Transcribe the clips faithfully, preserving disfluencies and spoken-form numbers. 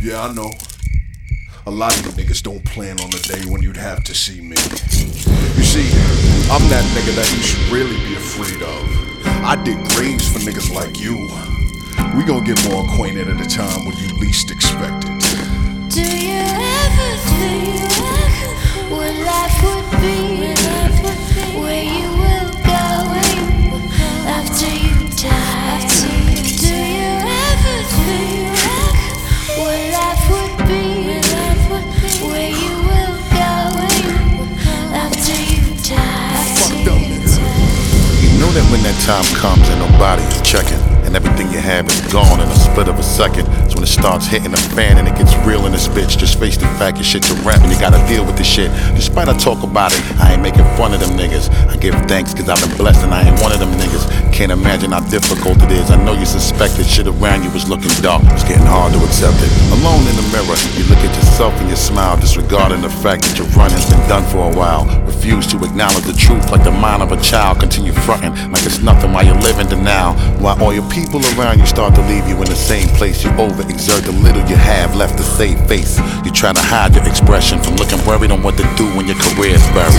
Yeah, I know. A lot of you niggas don't plan on the day when you'd have to see me. You see, I'm that nigga that you should really be afraid of. I dig graves for niggas like you. We gon' get more acquainted at a time when you least expect it. Do you ever think what life would be, where you will go after you die? Do you ever think what life would be, where you will go after you die? Fucked up, nigga. You know that when that time comes and nobody is checking, and everything you have is gone in a split of a second. It's when it starts hitting the fan and it gets real in this bitch. Just face the fact your shit's a rap and you gotta deal with this shit. Despite I talk about it, I ain't making fun of them niggas. I give thanks cause I've been blessed and I ain't one of them niggas. Can't imagine how difficult it is. I know you suspected shit around you was looking dark. It's getting hard to accept it. Alone in the mirror, you look at yourself and you smile, disregarding the fact that your run has been done for a while. Refuse to acknowledge the truth like the mind of a child. Continue fronting like it's nothing while you're living the now. While all your people around you start to leave you in the same place. You overexert the little you have left to save face. You try to hide your expression from looking worried on what to do when your career's buried.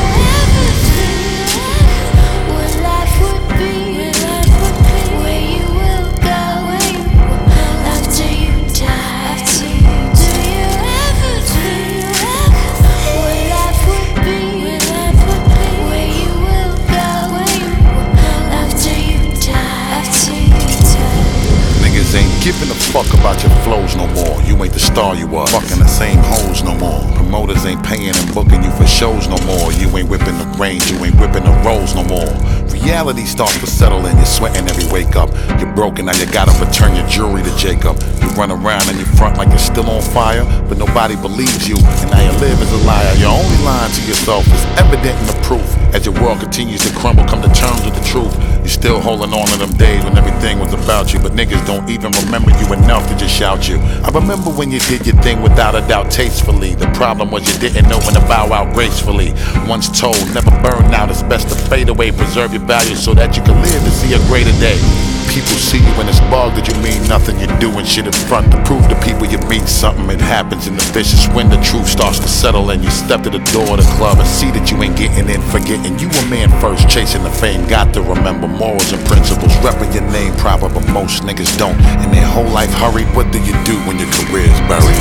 Giving a fuck about your flows no more. You ain't the star you was. Fucking the same hoes no more. Promoters ain't paying and booking you for shows no more. You ain't whipping the range, you ain't whipping the rolls no more. Reality starts to settle in, you're sweating every wake up. You're broken, now you gotta return your jewelry to Jacob. You run around and you front like you're still on fire, but nobody believes you, and now you live as a liar. Your only lying to yourself is evident in the proof. As your world continues to crumble, come to terms with the truth. You're still holding on to them days when everything was about you, but niggas don't even remember you enough to just shout you. I remember when you did your thing without a doubt tastefully. The problem was you didn't know when to bow out gracefully. Once told, never burn out, it's best to fade away. Preserve your values so that you can live to see a greater day. People see you in this bug that you mean nothing. You're doing shit in front to prove to people you mean something. It happens in the vicious when the truth starts to settle and you step to the door of the club and see that you ain't getting in, forgetting you a man first, chasing the fame. Got to remember morals and principles, repping your name proper, but most niggas don't. And their whole life hurried. What do you do when your career's buried?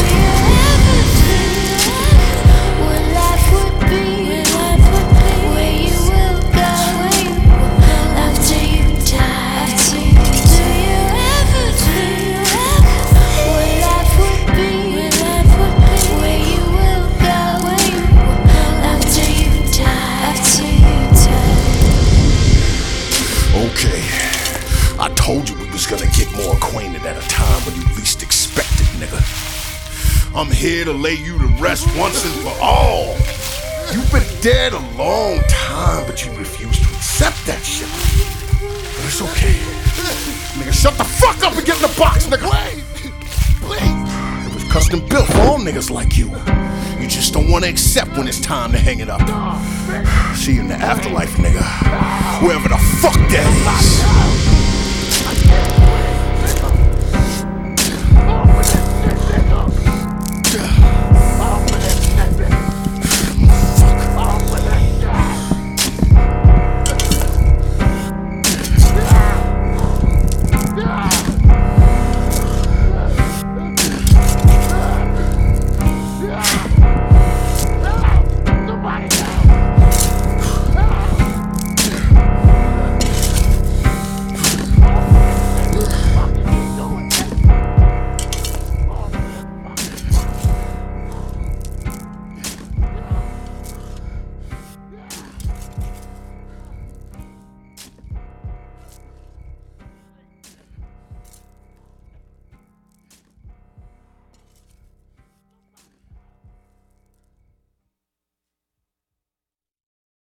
Okay, I told you we was gonna get more acquainted at a time when you least expect it, nigga. I'm here to lay you to rest once and for all. You've been dead a long time, but you refuse to accept that shit. But it's okay. Nigga, shut the fuck up and get in the box, nigga. It was custom built for all niggas like you. You just don't wanna accept when it's time to hang it up. See you in the afterlife, nigga. Wherever the fuck that is.